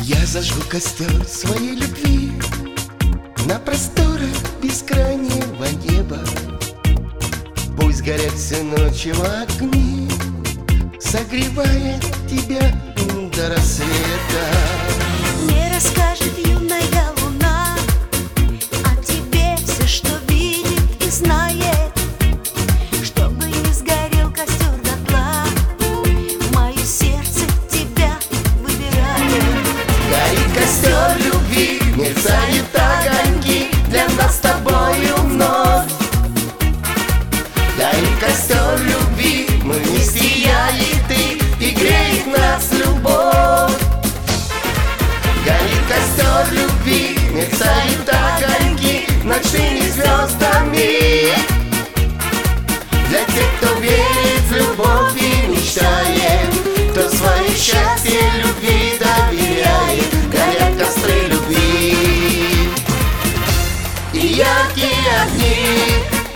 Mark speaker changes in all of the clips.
Speaker 1: Я зажгу костер своей любви на просторах бескрайнего неба. Пусть горят все ночью огни, согревая тебя до рассвета.
Speaker 2: Не расскажет юная луна о тебе все, что видит и знает, чтобы не сгорел костер дотла. Мое сердце тебя выбирает.
Speaker 1: Горит костер любви, мерцают огоньки для нас с тобою вновь. Горит костер любви, мы вместе, я и ты, и греет нас любовь. Горит костер любви, мерцают огоньки ночными звездами. Для тех, кто верит в любовь и мечтает, кто свое счастье любви доверяет. Горят костры любви и яркие огни.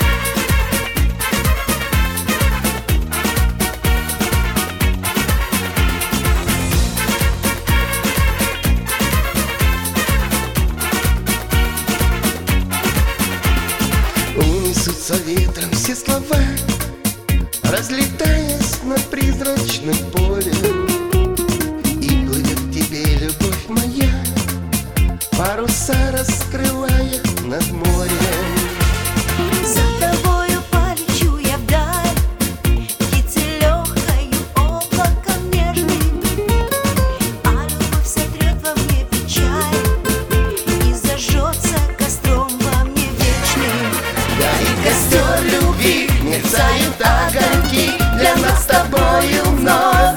Speaker 1: Унесутся ветром все слова, разлетаясь над призрачным полем. И плывет к тебе, любовь моя, паруса раскрывая над морем.
Speaker 2: За тобою полечу я вдаль, птицей легкою, облаком нежным. А любовь сотрет во мне печаль и зажжется костром во мне вечным.
Speaker 1: Горит костер любви, мерцают огоньки для нас с тобою вновь.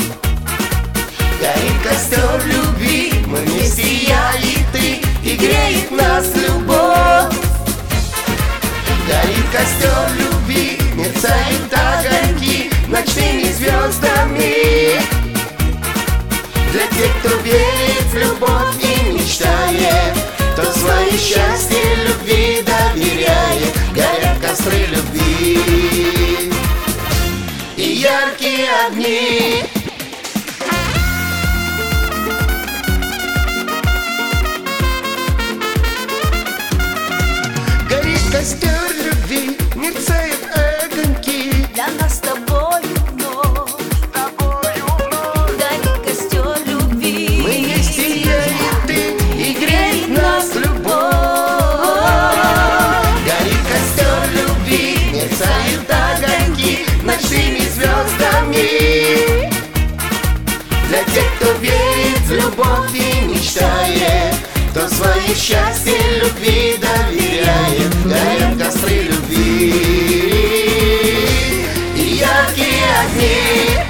Speaker 1: Горит костер любви, мы вместе, я и ты, и греет нас любовь. Горит костер любви, мерцают огоньки ночными звездами. Для тех, кто верит в любовь и мечтает, кто свое счастье любви доверяет. Горят костры любви и яркие огни. Горит костер любви, мерцают огоньки
Speaker 2: Для нас с тобою вновь. Горит костер любви,
Speaker 1: мы вместе, я и ты, и греет нас любовь. Горит костер любви, мерцают огоньки ночными звездами. Для тех, кто верит в любовь и мечтает, кто свое счастье любви доверяет. Горят костры любви и яркие огни.